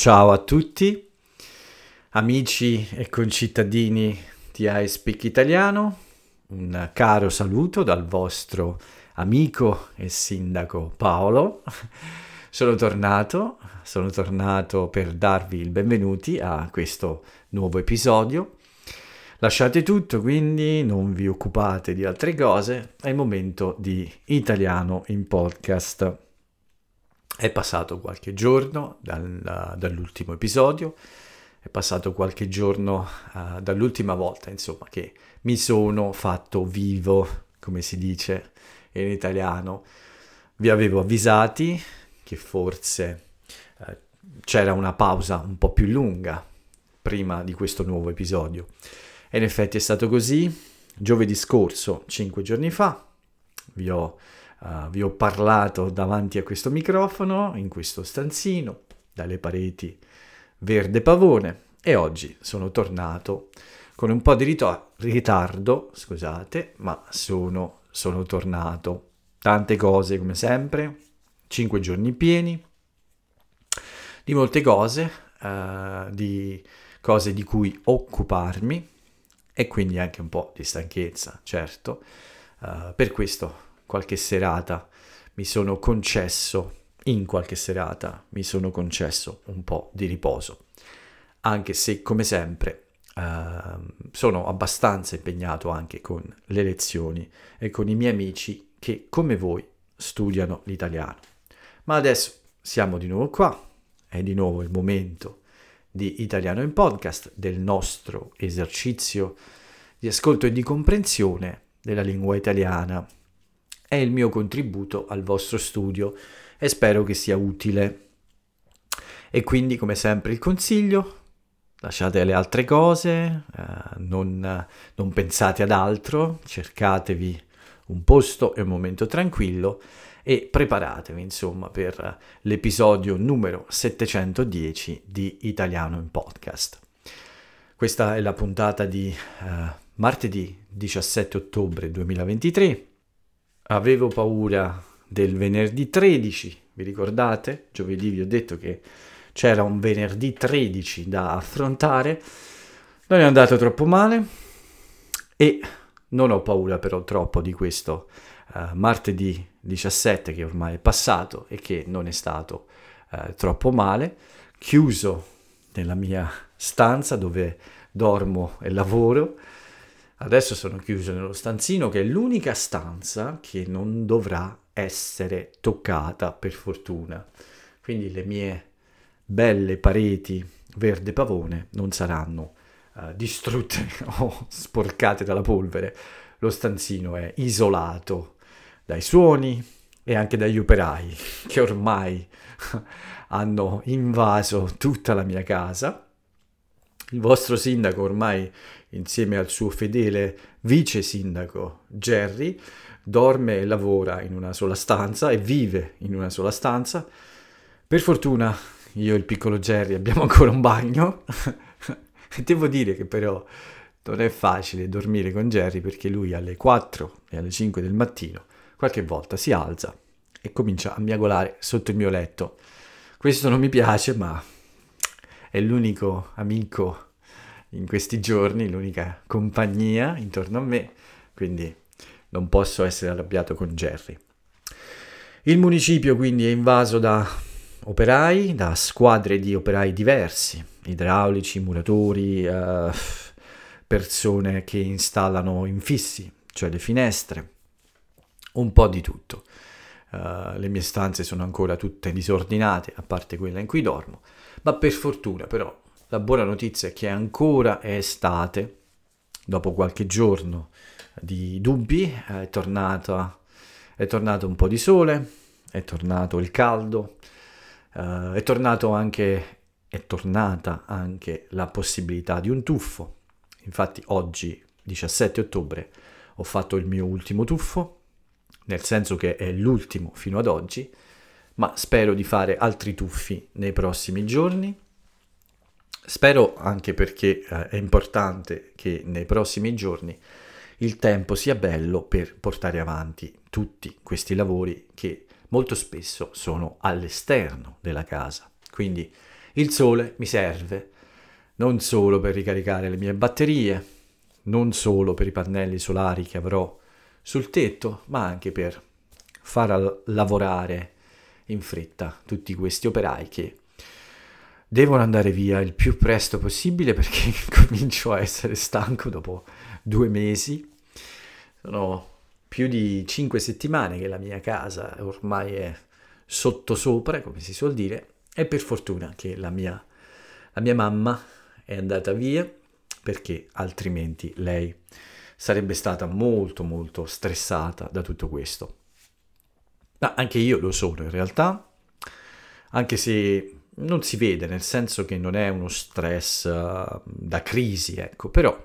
Ciao a tutti, amici e concittadini di iSpeak Italiano, un caro saluto dal vostro amico e sindaco Paolo. Sono tornato per darvi il benvenuti a questo nuovo episodio. Lasciate tutto, quindi non vi occupate di altre cose, è il momento di Italiano in podcast. È passato qualche giorno dall'ultimo episodio, è passato qualche giorno dall'ultima volta, insomma, che mi sono fatto vivo, come si dice in italiano. Vi avevo avvisati che forse c'era una pausa un po' più lunga prima di questo nuovo episodio. E in effetti è stato così. Giovedì scorso, 5 giorni fa, vi ho parlato davanti a questo microfono, in questo stanzino, dalle pareti verde pavone, e oggi sono tornato con un po' di ritardo, scusate, ma sono tornato. Tante cose come sempre, 5 giorni pieni, di molte cose, di cose di cui occuparmi e quindi anche un po' di stanchezza, certo. Per questo qualche serata in qualche serata mi sono concesso un po' di riposo, anche se come sempre sono abbastanza impegnato anche con le lezioni e con i miei amici che come voi studiano l'italiano. Ma adesso siamo di nuovo qua, è di nuovo il momento di Italiano in Podcast, del nostro esercizio di ascolto e di comprensione della lingua italiana. È il mio contributo al vostro studio e spero che sia utile. E quindi, come sempre, il consiglio: lasciate le altre cose, non pensate ad altro, cercatevi un posto e un momento tranquillo e preparatevi, insomma, per l'episodio numero 710 di Italiano in Podcast. Questa è la puntata di martedì 17 ottobre 2023. Avevo paura del venerdì 13, vi ricordate? Giovedì vi ho detto che c'era un venerdì 13 da affrontare. Non è andato troppo male e non ho paura però troppo di questo martedì 17 che ormai è passato e che non è stato troppo male. Chiuso nella mia stanza dove dormo e lavoro. Adesso sono chiuso nello stanzino, che è l'unica stanza che non dovrà essere toccata, per fortuna. Quindi le mie belle pareti verde pavone non saranno distrutte o sporcate dalla polvere. Lo stanzino è isolato dai suoni e anche dagli operai che ormai hanno invaso tutta la mia casa. Il vostro sindaco ormai, insieme al suo fedele vice sindaco Jerry, dorme e lavora in una sola stanza e vive in una sola stanza. Per fortuna io e il piccolo Jerry abbiamo ancora un bagno. Devo dire che però non è facile dormire con Jerry, perché lui alle 4 e alle 5 del mattino qualche volta si alza e comincia a miagolare sotto il mio letto. Questo non mi piace, ma è l'unico amico in questi giorni, l'unica compagnia intorno a me, quindi non posso essere arrabbiato con Jerry. Il municipio quindi è invaso da operai, da squadre di operai diversi, idraulici, muratori, persone che installano infissi, cioè le finestre, un po' di tutto. Le mie stanze sono ancora tutte disordinate, a parte quella in cui dormo, ma per fortuna però la buona notizia è che ancora è estate. Dopo qualche giorno di dubbi è tornato un po' di sole, è tornato il caldo, è tornata anche la possibilità di un tuffo. Infatti oggi, 17 ottobre, ho fatto il mio ultimo tuffo, nel senso che è l'ultimo fino ad oggi, ma spero di fare altri tuffi nei prossimi giorni. Spero anche perché è importante che nei prossimi giorni il tempo sia bello per portare avanti tutti questi lavori che molto spesso sono all'esterno della casa. Quindi Il sole mi serve non solo per ricaricare le mie batterie, non solo per i pannelli solari che avrò sul tetto, ma anche per far lavorare in fretta tutti questi operai che devono andare via il più presto possibile perché comincio a essere stanco dopo 2 mesi. Sono più di 5 settimane che la mia casa ormai è sottosopra, come si suol dire, e per fortuna che la mia mamma è andata via, perché altrimenti lei sarebbe stata molto molto stressata da tutto questo. Ma anche io lo sono in realtà, anche se non si vede, nel senso che non è uno stress da crisi, ecco, però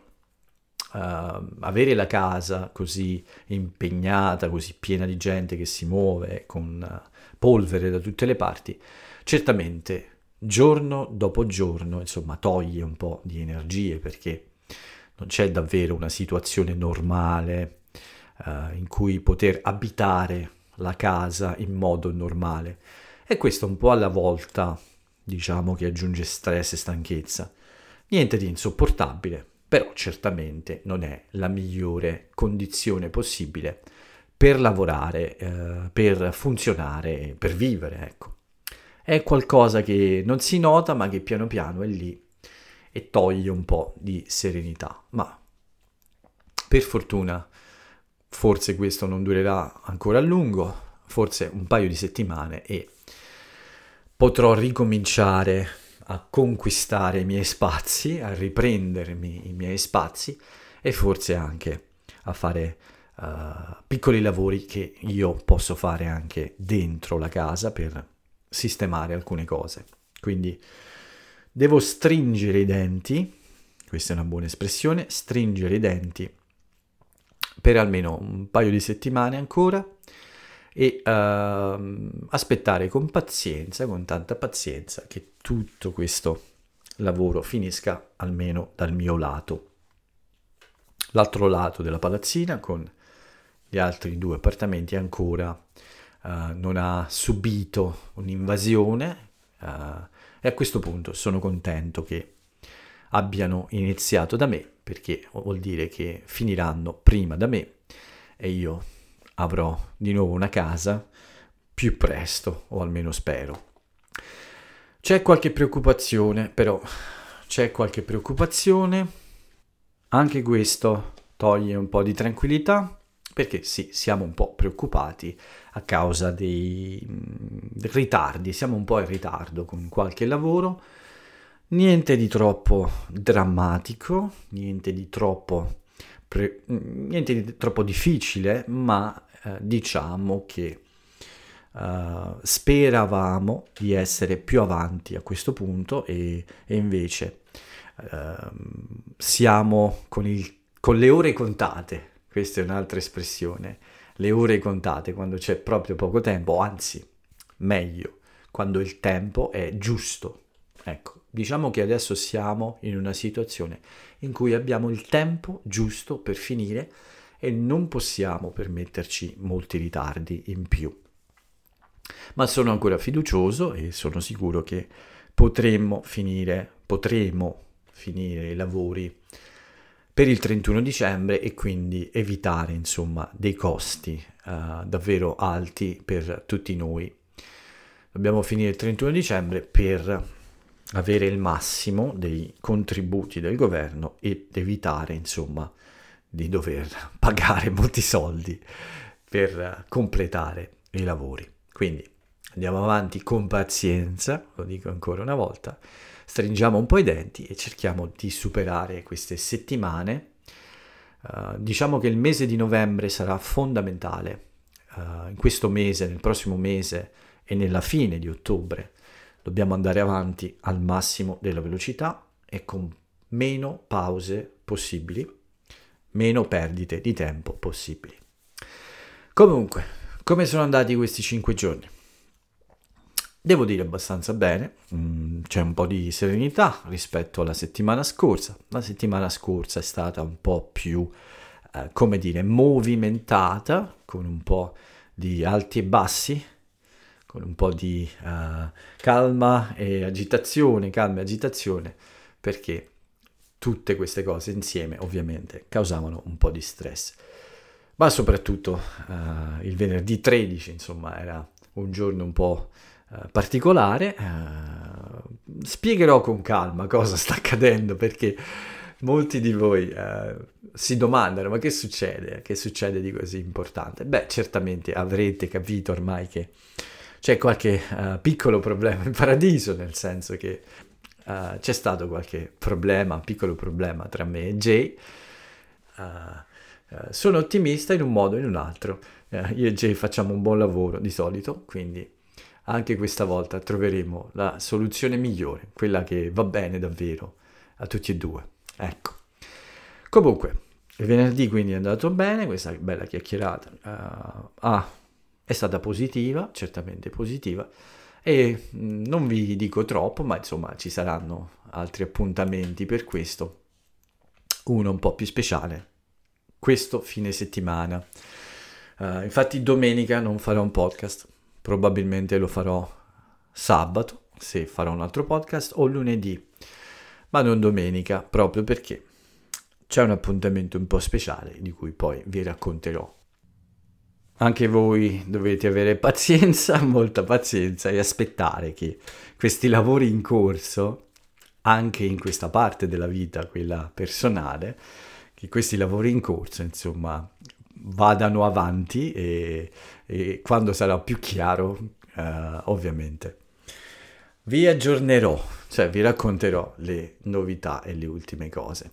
avere la casa così impegnata, così piena di gente che si muove, con polvere da tutte le parti, certamente giorno dopo giorno, insomma, toglie un po' di energie, perché non c'è davvero una situazione normale in cui poter abitare la casa in modo normale. E questo un po' alla volta, diciamo, che aggiunge stress e stanchezza. Niente di insopportabile, però certamente non è la migliore condizione possibile per lavorare, per funzionare, per vivere, ecco. È qualcosa che non si nota, ma che piano piano è lì e toglie un po' di serenità. Ma per fortuna forse questo non durerà ancora a lungo, forse un paio di settimane, e potrò ricominciare a conquistare i miei spazi, a riprendermi i miei spazi e forse anche a fare piccoli lavori che io posso fare anche dentro la casa per sistemare alcune cose. Quindi devo stringere i denti, questa è una buona espressione, stringere i denti per almeno un paio di settimane ancora e aspettare con pazienza, con tanta pazienza, che tutto questo lavoro finisca almeno dal mio lato. L'altro lato della palazzina, con gli altri 2 appartamenti, ancora non ha subito un'invasione e a questo punto sono contento che abbiano iniziato da me, perché vuol dire che finiranno prima da me e io avrò di nuovo una casa più presto, o almeno spero. C'è qualche preoccupazione, però c'è qualche preoccupazione. Anche questo toglie un po' di tranquillità, perché sì, siamo un po' preoccupati a causa dei ritardi, siamo un po' in ritardo con qualche lavoro. Niente di troppo drammatico, niente di troppo difficile, ma diciamo che speravamo di essere più avanti a questo punto e invece siamo con le ore contate. Questa è un'altra espressione, le ore contate, quando c'è proprio poco tempo, o anzi, meglio, quando il tempo è giusto. Ecco, diciamo che adesso siamo in una situazione in cui abbiamo il tempo giusto per finire e non possiamo permetterci molti ritardi in più. Ma sono ancora fiducioso e sono sicuro che potremo finire i lavori per il 31 dicembre e quindi evitare, insomma, dei costi davvero alti per tutti noi. Dobbiamo finire il 31 dicembre per avere il massimo dei contributi del governo ed evitare, insomma, di dover pagare molti soldi per completare i lavori. Quindi andiamo avanti con pazienza, lo dico ancora una volta, stringiamo un po' i denti e cerchiamo di superare queste settimane. Diciamo che il mese di novembre sarà fondamentale. In questo mese, nel prossimo mese e nella fine di ottobre dobbiamo andare avanti al massimo della velocità e con meno pause possibili, meno perdite di tempo possibili. Comunque, come sono andati questi 5 giorni? Devo dire abbastanza bene, c'è un po' di serenità rispetto alla settimana scorsa. La settimana scorsa è stata un po' più, movimentata, con un po' di alti e bassi, con un po' di calma e agitazione, perché tutte queste cose insieme ovviamente causavano un po' di stress. Ma soprattutto il venerdì 13, insomma, era un giorno un po' particolare. Spiegherò con calma cosa sta accadendo, perché molti di voi si domandano: ma che succede? Che succede di così importante? Beh, certamente avrete capito ormai che c'è qualche piccolo problema in paradiso, nel senso che c'è stato qualche problema, un piccolo problema tra me e Jay. Sono ottimista in un modo o in un altro. Io e Jay facciamo un buon lavoro di solito, quindi anche questa volta troveremo la soluzione migliore, quella che va bene davvero a tutti e due. Ecco. Comunque, il venerdì quindi è andato bene, questa bella chiacchierata è stata positiva, certamente positiva, e non vi dico troppo, ma insomma ci saranno altri appuntamenti per questo, uno un po' più speciale questo fine settimana. Infatti domenica non farò un podcast, probabilmente lo farò sabato, se farò un altro podcast, o lunedì, ma non domenica, proprio perché c'è un appuntamento un po' speciale di cui poi vi racconterò. Anche voi dovete avere pazienza, molta pazienza, e aspettare che questi lavori in corso, anche in questa parte della vita, quella personale, che questi lavori in corso, insomma, vadano avanti e quando sarà più chiaro, ovviamente, vi aggiornerò, cioè vi racconterò le novità e le ultime cose.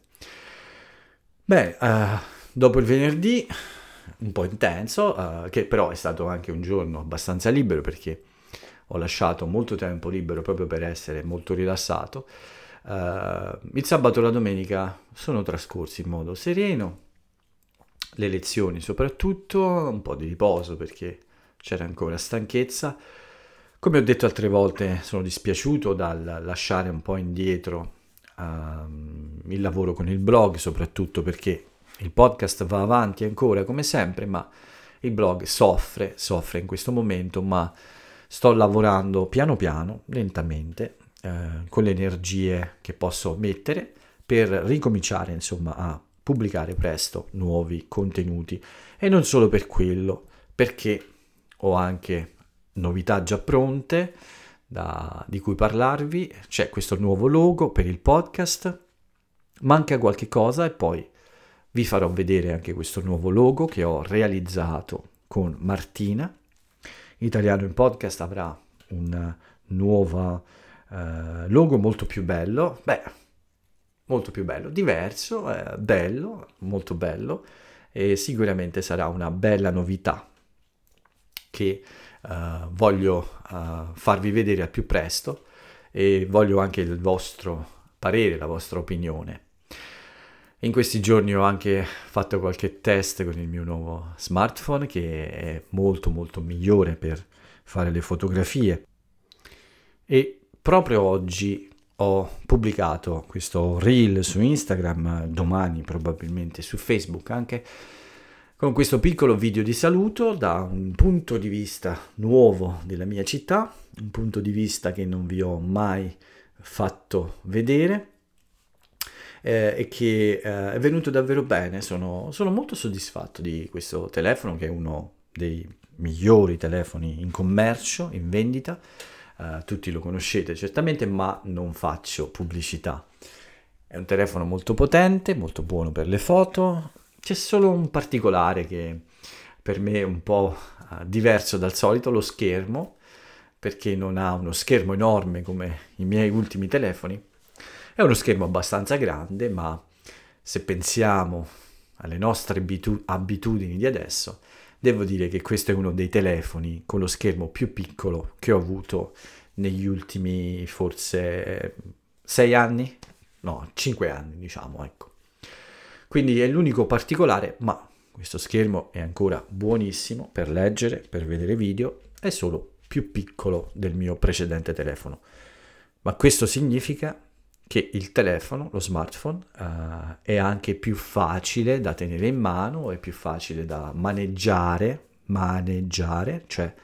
Beh, dopo il venerdì, un po' intenso, che però è stato anche un giorno abbastanza libero, perché ho lasciato molto tempo libero proprio per essere molto rilassato. Il sabato e la domenica sono trascorsi in modo sereno, le lezioni soprattutto, un po' di riposo perché c'era ancora stanchezza. Come ho detto altre volte, sono dispiaciuto dal lasciare un po' indietro il lavoro con il blog, soprattutto perché il podcast va avanti ancora come sempre, ma il blog soffre in questo momento, ma sto lavorando piano piano, lentamente, con le energie che posso mettere per ricominciare, insomma, a pubblicare presto nuovi contenuti. E non solo per quello, perché ho anche novità già pronte di cui parlarvi. C'è questo nuovo logo per il podcast, manca qualche cosa e poi vi farò vedere anche questo nuovo logo che ho realizzato con Martina. Italiano in Podcast avrà un nuovo logo molto più bello, diverso, bello, molto bello, e sicuramente sarà una bella novità che voglio farvi vedere al più presto, e voglio anche il vostro parere, la vostra opinione. In questi giorni ho anche fatto qualche test con il mio nuovo smartphone, che è molto molto migliore per fare le fotografie, e proprio oggi ho pubblicato questo reel su Instagram, domani probabilmente su Facebook anche, con questo piccolo video di saluto da un punto di vista nuovo della mia città, un punto di vista che non vi ho mai fatto vedere, e che è venuto davvero bene. Sono molto soddisfatto di questo telefono, che è uno dei migliori telefoni in commercio, in vendita. Tutti lo conoscete certamente, ma non faccio pubblicità. È un telefono molto potente, molto buono per le foto. C'è solo un particolare che per me è un po' diverso dal solito: lo schermo, perché non ha uno schermo enorme come i miei ultimi telefoni. È uno schermo abbastanza grande, ma se pensiamo alle nostre abitudini di adesso, devo dire che questo è uno dei telefoni con lo schermo più piccolo che ho avuto negli ultimi forse 6 anni, no, 5 anni diciamo, ecco. Quindi è l'unico particolare, ma questo schermo è ancora buonissimo per leggere, per vedere video, è solo più piccolo del mio precedente telefono. Ma questo significa che il telefono, lo smartphone, è anche più facile da tenere in mano, è più facile da maneggiare, cioè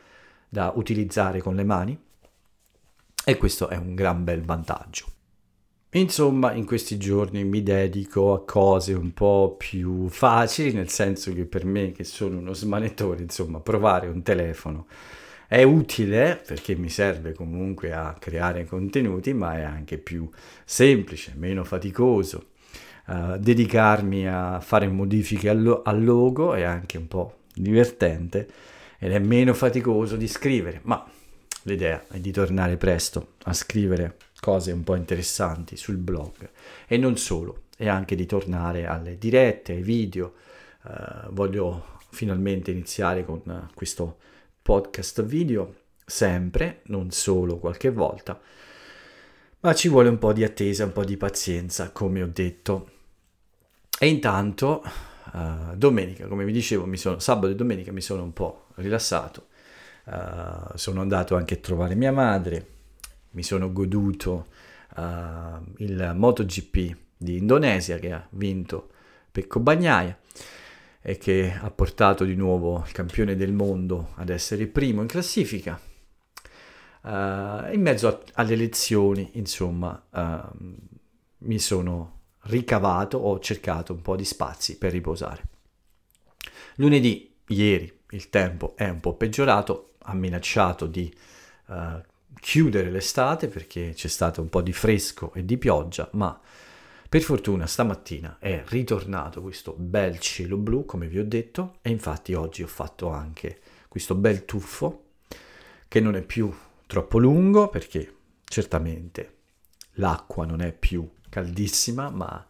da utilizzare con le mani, e questo è un gran bel vantaggio. Insomma, in questi giorni mi dedico a cose un po' più facili, nel senso che per me, che sono uno smanettone, insomma, provare un telefono è utile perché mi serve comunque a creare contenuti, ma è anche più semplice, meno faticoso. Dedicarmi a fare modifiche al logo è anche un po' divertente ed è meno faticoso di scrivere, ma l'idea è di tornare presto a scrivere cose un po' interessanti sul blog e non solo, e anche di tornare alle dirette, ai video. Voglio finalmente iniziare con questo podcast video, sempre, non solo qualche volta, ma ci vuole un po' di attesa, un po' di pazienza, come ho detto. E intanto domenica, come vi dicevo, sabato e domenica mi sono un po' rilassato. Sono andato anche a trovare mia madre, mi sono goduto il MotoGP di Indonesia che ha vinto Pecco Bagnaia e che ha portato di nuovo il campione del mondo ad essere primo in classifica. In mezzo alle elezioni, insomma, mi sono ricavato, ho cercato un po' di spazi per riposare. Lunedì, ieri, il tempo è un po' peggiorato, ha minacciato di chiudere l'estate perché c'è stato un po' di fresco e di pioggia, ma per fortuna stamattina è ritornato questo bel cielo blu, come vi ho detto, e infatti oggi ho fatto anche questo bel tuffo che non è più troppo lungo perché certamente l'acqua non è più caldissima, ma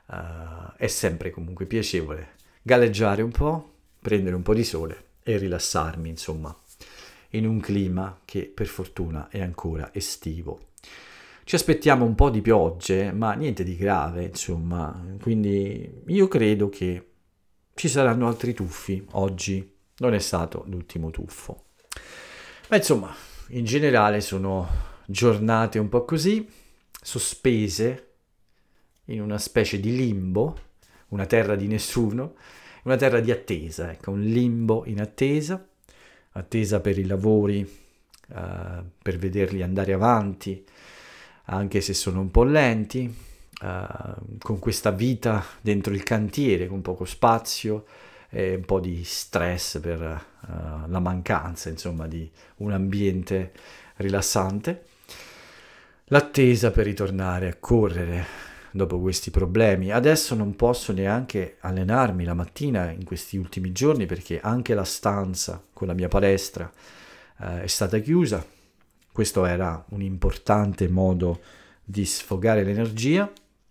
è sempre comunque piacevole galleggiare un po', prendere un po' di sole e rilassarmi, insomma, in un clima che per fortuna è ancora estivo. Ci aspettiamo un po' di piogge, ma niente di grave, insomma, quindi io credo che ci saranno altri tuffi. Oggi non è stato l'ultimo tuffo. Ma insomma, in generale sono giornate un po' così, sospese in una specie di limbo, una terra di nessuno, una terra di attesa, ecco, un limbo in attesa per i lavori, per vederli andare avanti, anche se sono un po' lenti, con questa vita dentro il cantiere, con poco spazio e un po' di stress per la mancanza, insomma, di un ambiente rilassante. L'attesa per ritornare a correre dopo questi problemi. Adesso non posso neanche allenarmi la mattina in questi ultimi giorni perché anche la stanza con la mia palestra è stata chiusa. Questo era un importante modo di sfogare l'energia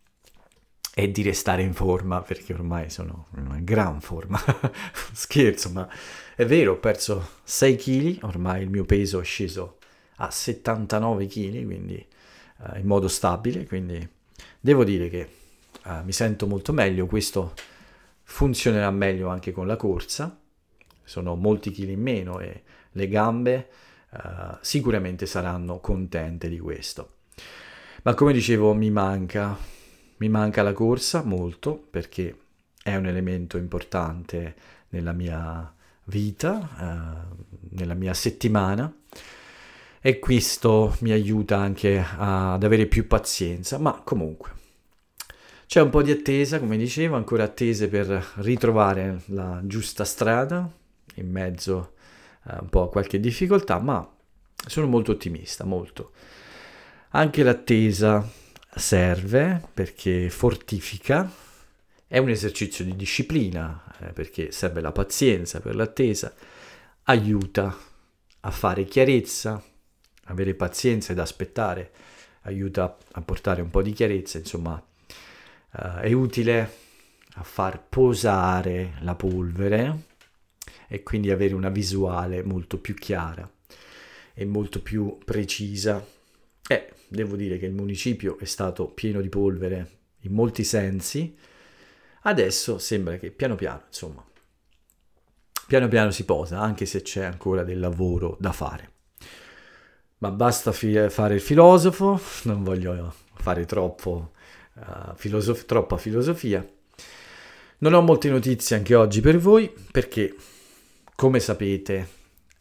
e di restare in forma, perché ormai sono in una gran forma. Scherzo, ma è vero, ho perso 6 kg, ormai il mio peso è sceso a 79 kg, quindi in modo stabile, quindi devo dire che mi sento molto meglio. Questo funzionerà meglio anche con la corsa, sono molti chili in meno e le gambe sicuramente saranno contente di questo. Ma come dicevo, mi manca la corsa molto perché è un elemento importante nella mia vita, nella mia settimana, e questo mi aiuta anche ad avere più pazienza, ma comunque c'è un po' di attesa, come dicevo, ancora attese per ritrovare la giusta strada in mezzo un po' a qualche difficoltà, ma sono molto ottimista, molto. Anche l'attesa serve perché fortifica, è un esercizio di disciplina, perché serve la pazienza per l'attesa, aiuta a fare chiarezza, avere pazienza ed aspettare, aiuta a portare un po' di chiarezza, insomma, è utile a far posare la polvere e quindi avere una visuale molto più chiara e molto più precisa. Devo dire che il municipio è stato pieno di polvere in molti sensi, adesso sembra che piano piano si posa, anche se c'è ancora del lavoro da fare. Ma basta fare il filosofo, non voglio fare troppa filosofia. Non ho molte notizie anche oggi per voi, perché, come sapete,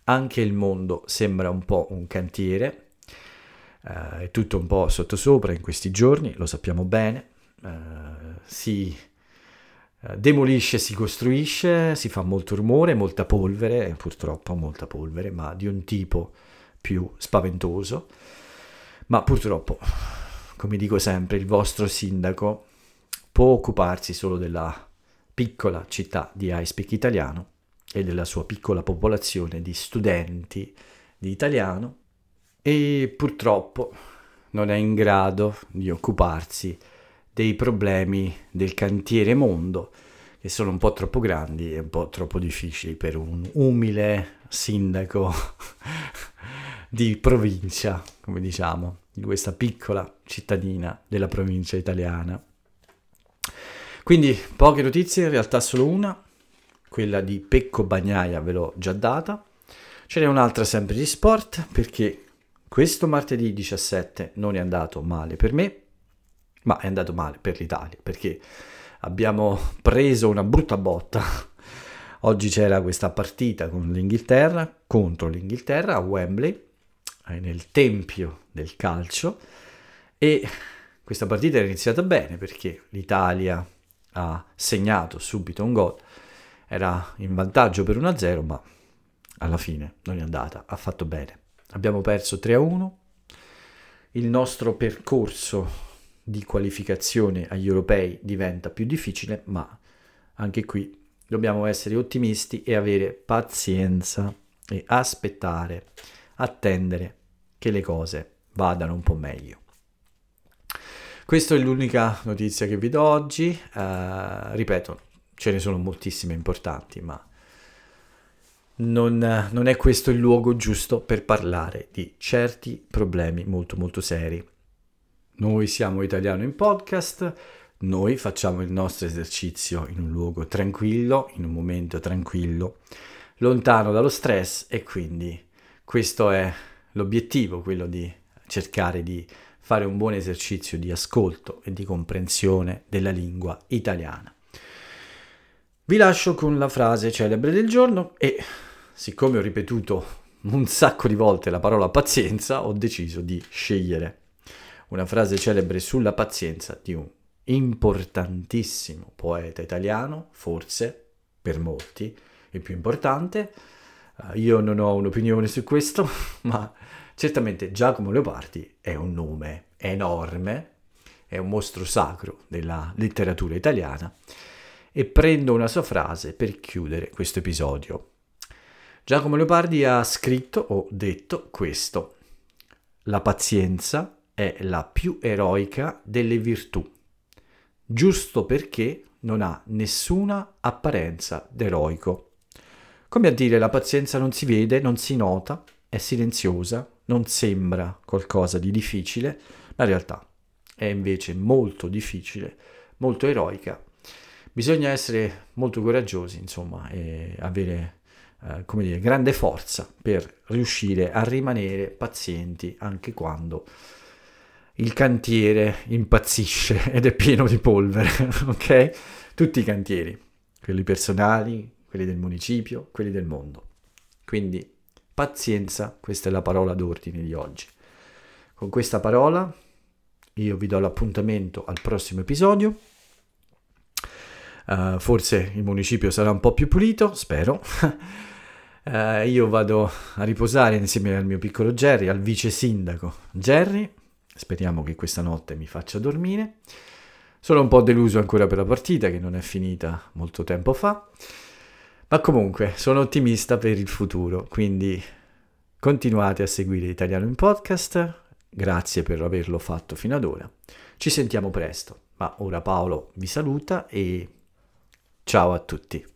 anche il mondo sembra un po' un cantiere, è tutto un po' sottosopra in questi giorni, lo sappiamo bene, si demolisce, si costruisce, si fa molto rumore, molta polvere, purtroppo molta polvere, ma di un tipo più spaventoso. Ma purtroppo, come dico sempre, il vostro sindaco può occuparsi solo della piccola città di iSpeak Italiano e della sua piccola popolazione di studenti di italiano, e purtroppo non è in grado di occuparsi dei problemi del cantiere mondo, che sono un po' troppo grandi e un po' troppo difficili per un umile sindaco di provincia, come diciamo, di questa piccola cittadina della provincia italiana. Quindi poche notizie, in realtà solo una, quella di Pecco Bagnaia ve l'ho già data. Ce n'è un'altra sempre di sport, perché questo martedì 17 non è andato male per me, ma è andato male per l'Italia, perché abbiamo preso una brutta botta. Oggi c'era questa partita con l'Inghilterra, contro l'Inghilterra a Wembley, nel tempio del calcio, e questa partita era iniziata bene perché l'Italia ha segnato subito un gol, era in vantaggio per 1-0, ma alla fine non è andata, ha fatto bene. Abbiamo perso 3-1, il nostro percorso di qualificazione agli europei diventa più difficile, ma anche qui dobbiamo essere ottimisti e avere pazienza e aspettare, attendere che le cose vadano un po' meglio. Questa è l'unica notizia che vi do oggi, ripeto, ce ne sono moltissime importanti, ma non è questo il luogo giusto per parlare di certi problemi molto molto seri. Noi siamo Italiano in Podcast, noi facciamo il nostro esercizio in un luogo tranquillo, in un momento tranquillo, lontano dallo stress, e quindi questo è l'obiettivo, quello di cercare di fare un buon esercizio di ascolto e di comprensione della lingua italiana. Vi lascio con la frase celebre del giorno e, siccome ho ripetuto un sacco di volte la parola pazienza, ho deciso di scegliere una frase celebre sulla pazienza di un importantissimo poeta italiano, forse per molti il più importante. Io non ho un'opinione su questo, ma certamente Giacomo Leopardi è un nome enorme, è un mostro sacro della letteratura italiana, e prendo una sua frase per chiudere questo episodio. Giacomo Leopardi ha scritto o detto questo: la pazienza è la più eroica delle virtù, giusto perché non ha nessuna apparenza d'eroico. Come a dire, la pazienza non si vede, non si nota, è silenziosa, non sembra qualcosa di difficile, ma in realtà è invece molto difficile, molto eroica. Bisogna essere molto coraggiosi, insomma, e avere, grande forza per riuscire a rimanere pazienti anche quando il cantiere impazzisce ed è pieno di polvere, ok? Tutti i cantieri, quelli personali, quelli del municipio, quelli del mondo. Quindi pazienza, questa è la parola d'ordine di oggi. Con questa parola io vi do l'appuntamento al prossimo episodio. Forse il municipio sarà un po' più pulito, spero. Io vado a riposare insieme al mio piccolo Jerry, al vice sindaco Jerry. Speriamo che questa notte mi faccia dormire. Sono un po' deluso ancora per la partita, che non è finita molto tempo fa, ma comunque sono ottimista per il futuro, quindi continuate a seguire Italiano in Podcast. Grazie per averlo fatto fino ad ora. Ci sentiamo presto, ma ora Paolo vi saluta e ciao a tutti.